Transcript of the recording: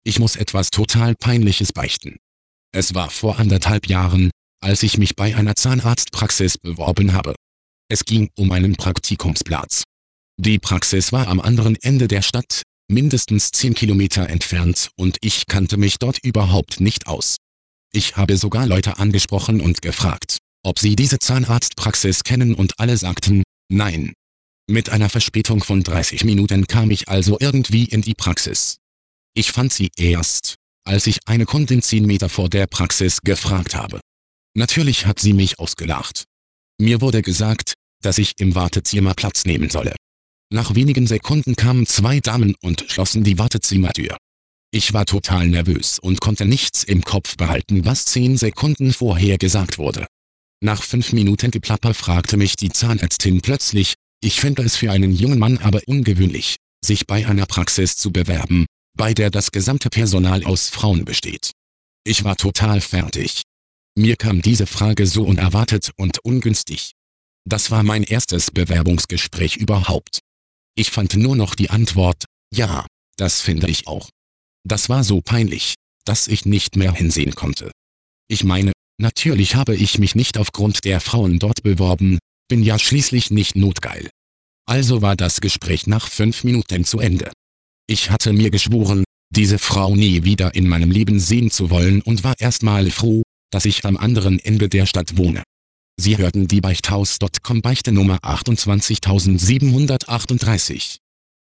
Ich muss etwas total Peinliches beichten. Es war vor 1,5 Jahren, als ich mich bei einer Zahnarztpraxis beworben habe. Es ging um einen Praktikumsplatz. Die Praxis war am anderen Ende der Stadt, mindestens 10 Kilometer entfernt, und ich kannte mich dort überhaupt nicht aus. Ich habe sogar Leute angesprochen und gefragt, ob sie diese Zahnarztpraxis kennen, und alle sagten, nein. Mit einer Verspätung von 30 Minuten kam ich also irgendwie in die Praxis. Ich fand sie erst, als ich eine Kundin 10 Meter vor der Praxis gefragt habe. Natürlich hat sie mich ausgelacht. Mir wurde gesagt, dass ich im Wartezimmer Platz nehmen solle. Nach wenigen Sekunden kamen 2 Damen und schlossen die Wartezimmertür. Ich war total nervös und konnte nichts im Kopf behalten, was 10 Sekunden vorher gesagt wurde. Nach 5 Minuten Geplapper fragte mich die Zahnärztin plötzlich, ich finde es für einen jungen Mann aber ungewöhnlich, sich bei einer Praxis zu bewerben, bei der das gesamte Personal aus Frauen besteht. Ich war total fertig. Mir kam diese Frage so unerwartet und ungünstig. Das war mein erstes Bewerbungsgespräch überhaupt. Ich fand nur noch die Antwort, ja, das finde ich auch. Das war so peinlich, dass ich nicht mehr hinsehen konnte. Ich meine, natürlich habe ich mich nicht aufgrund der Frauen dort beworben, bin ja schließlich nicht notgeil. Also war das Gespräch nach 5 Minuten zu Ende. Ich hatte mir geschworen, diese Frau nie wieder in meinem Leben sehen zu wollen, und war erstmal froh, dass ich am anderen Ende der Stadt wohne. Sie hörten die Beichthaus.com Beichte Nummer 28738.